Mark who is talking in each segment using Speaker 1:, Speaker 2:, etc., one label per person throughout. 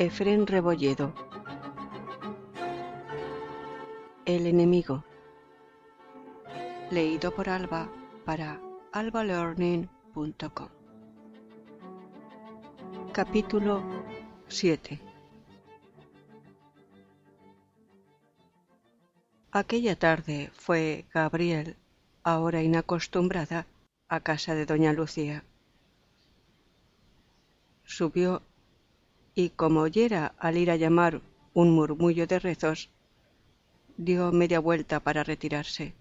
Speaker 1: Efrén Rebolledo. El enemigo. Leído por Alba para albalearning.com. Capítulo 7. Aquella tarde fue Gabriel, ahora inacostumbrada, a casa de doña Lucía. Subió y, como oyera al ir a llamar un murmullo de rezos, dio media vuelta para retirarse.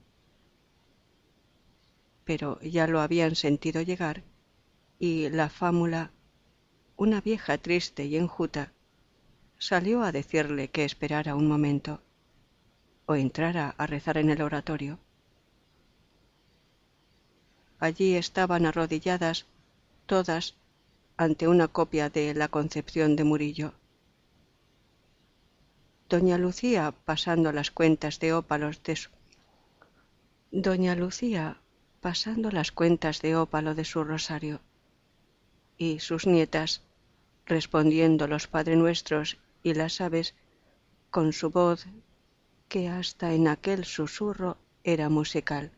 Speaker 1: Pero ya lo habían sentido llegar y la fámula, una vieja triste y enjuta, salió a decirle que esperara un momento o entrara a rezar en el oratorio. Allí estaban arrodilladas todas ante una copia de La Concepción de Murillo. Doña Lucía pasando las cuentas de ópalo de su rosario, y sus nietas respondiendo los Padre Nuestros y las aves con su voz que hasta en aquel susurro era musical.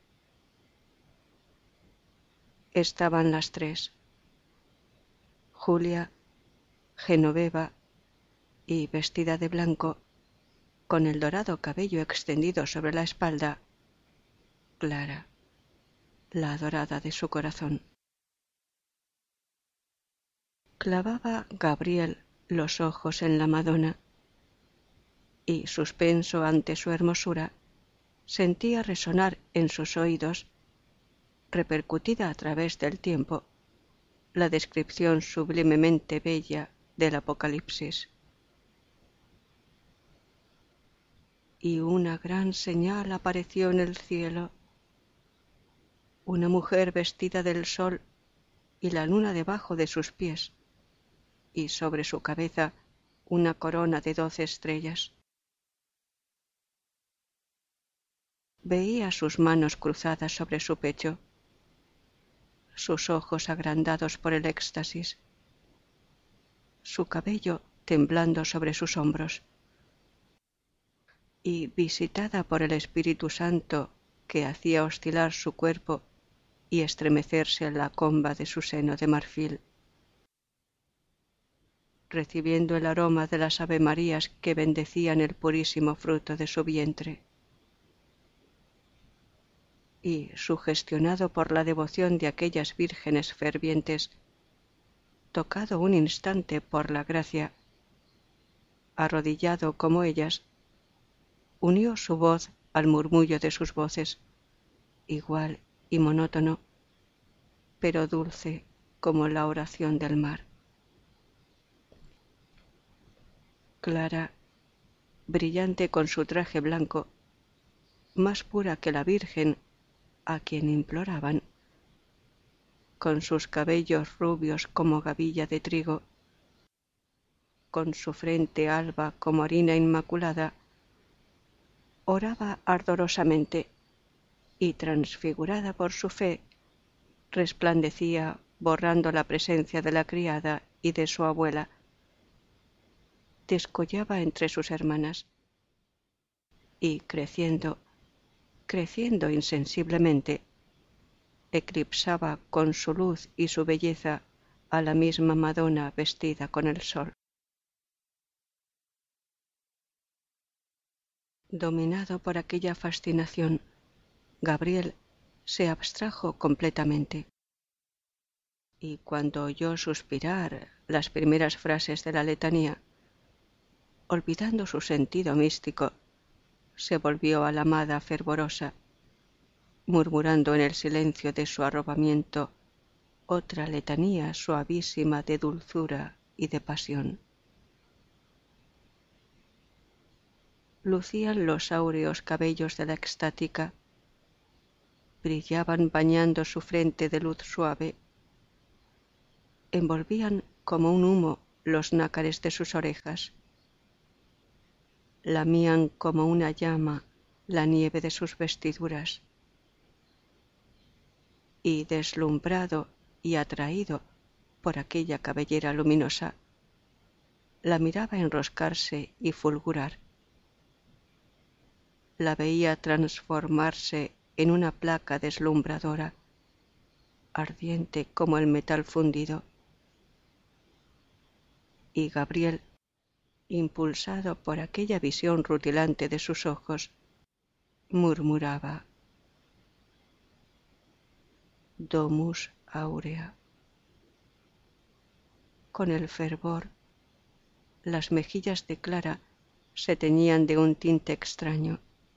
Speaker 1: Estaban las tres, Julia, Genoveva y, vestida de blanco, con el dorado cabello extendido sobre la espalda, Clara, la adorada de su corazón. Clavaba Gabriel los ojos en la Madonna y, suspenso ante su hermosura, sentía resonar en sus oídos, repercutida a través del tiempo, la descripción sublimemente bella del Apocalipsis. Y una gran señal apareció en el cielo, una mujer vestida del sol y la luna debajo de sus pies, y sobre su cabeza una corona de 12 estrellas. Veía sus manos cruzadas sobre su pecho, sus ojos agrandados por el éxtasis, su cabello temblando sobre sus hombros, y visitada por el Espíritu Santo que hacía oscilar su cuerpo y estremecerse la comba de su seno de marfil, recibiendo el aroma de las avemarías que bendecían el purísimo fruto de su vientre. Y, sugestionado por la devoción de aquellas vírgenes fervientes, tocado un instante por la gracia, arrodillado como ellas, unió su voz al murmullo de sus voces, igual y monótono, pero dulce como la oración del mar. Clara, brillante con su traje blanco, más pura que la Virgen a quien imploraban, con sus cabellos rubios como gavilla de trigo, con su frente alba como harina inmaculada, oraba ardorosamente y, transfigurada por su fe, resplandecía borrando la presencia de la criada y de su abuela. Descollaba entre sus hermanas y, creciendo insensiblemente, eclipsaba con su luz y su belleza a la misma Madonna vestida con el sol. Dominado por aquella fascinación, Gabriel se abstrajo completamente, y cuando oyó suspirar las primeras frases de la letanía, olvidando su sentido místico, se volvió a la amada fervorosa, murmurando en el silencio de su arrobamiento otra letanía suavísima de dulzura y de pasión. Lucían los áureos cabellos de la extática, brillaban bañando su frente de luz suave, envolvían como un humo los nácares de sus orejas, lamían como una llama la nieve de sus vestiduras, y deslumbrado y atraído por aquella cabellera luminosa, la miraba enroscarse y fulgurar. La veía transformarse en una placa deslumbradora, ardiente como el metal fundido. Y Gabriel, impulsado por aquella visión rutilante de sus ojos, murmuraba: Domus aurea. Con el fervor, las mejillas de Clara se teñían de un tinte extraño.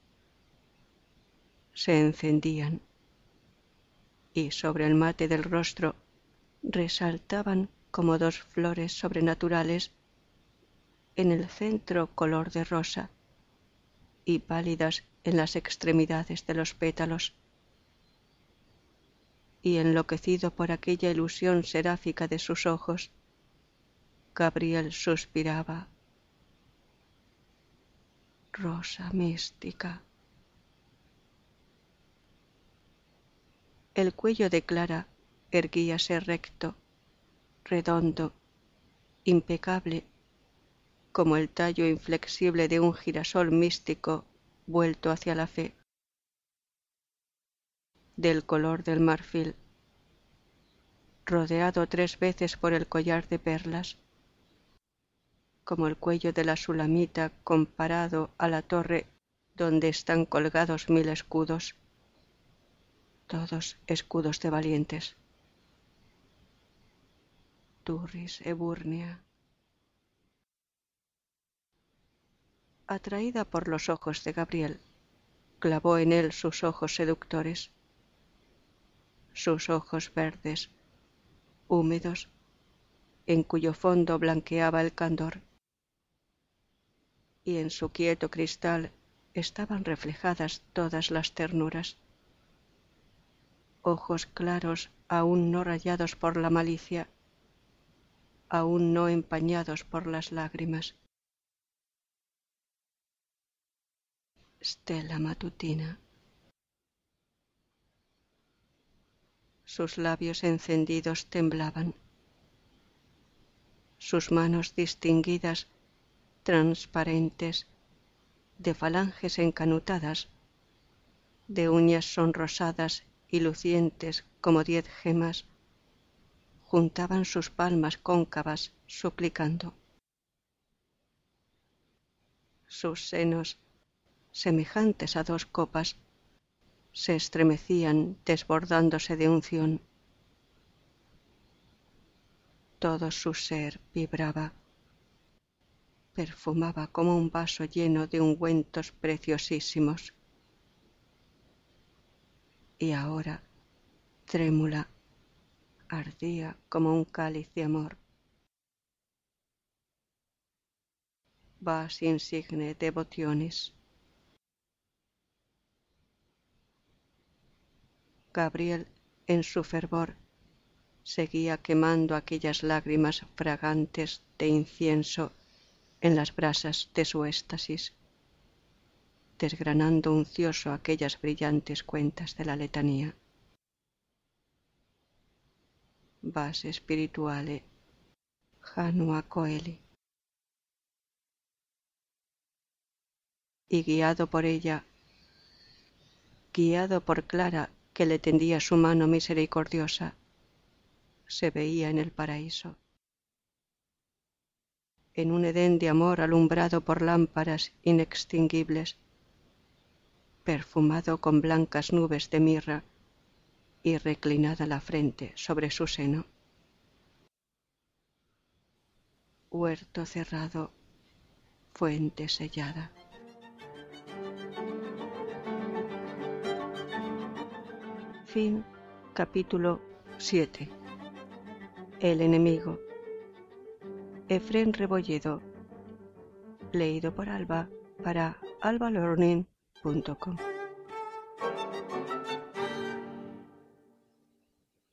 Speaker 1: Se encendían y sobre el mate del rostro resaltaban como dos flores sobrenaturales, en el centro color de rosa y pálidas en las extremidades de los pétalos. Y enloquecido por aquella ilusión seráfica de sus ojos, Gabriel suspiraba: Rosa mística. El cuello de Clara erguíase recto, redondo, impecable, como el tallo inflexible de un girasol místico vuelto hacia la fe, del color del marfil, rodeado 3 veces por el collar de perlas, como el cuello de la Sulamita comparado a la torre donde están colgados 1000 escudos, todos escudos de valientes. Turris Eburnea. Atraída por los ojos de Gabriel, clavó en él sus ojos seductores, sus ojos verdes, húmedos, en cuyo fondo blanqueaba el candor, y en su quieto cristal estaban reflejadas todas las ternuras. Ojos claros aún no rayados por la malicia, aún no empañados por las lágrimas. Stella matutina. Sus labios encendidos temblaban. Sus manos distinguidas, transparentes, de falanges encanutadas, de uñas sonrosadas y lucientes como 10 gemas, juntaban sus palmas cóncavas suplicando. Sus senos, semejantes a 2 copas, se estremecían desbordándose de unción. Todo su ser vibraba, perfumaba como un vaso lleno de ungüentos preciosísimos. Y ahora, trémula, ardía como un cáliz de amor. Vas insigne devotionis. Gabriel, en su fervor, seguía quemando aquellas lágrimas fragantes de incienso en las brasas de su éxtasis, desgranando uncioso aquellas brillantes cuentas de la letanía. Vas spirituale, janua coeli. Y guiado por ella, guiado por Clara, que le tendía su mano misericordiosa, se veía en el paraíso, en un Edén de amor alumbrado por lámparas inextinguibles, perfumado con blancas nubes de mirra y reclinada la frente sobre su seno. Huerto cerrado, fuente sellada. Fin. Capítulo 7. El enemigo. Efrén Rebolledo. Leído por Alba para albalearning.com.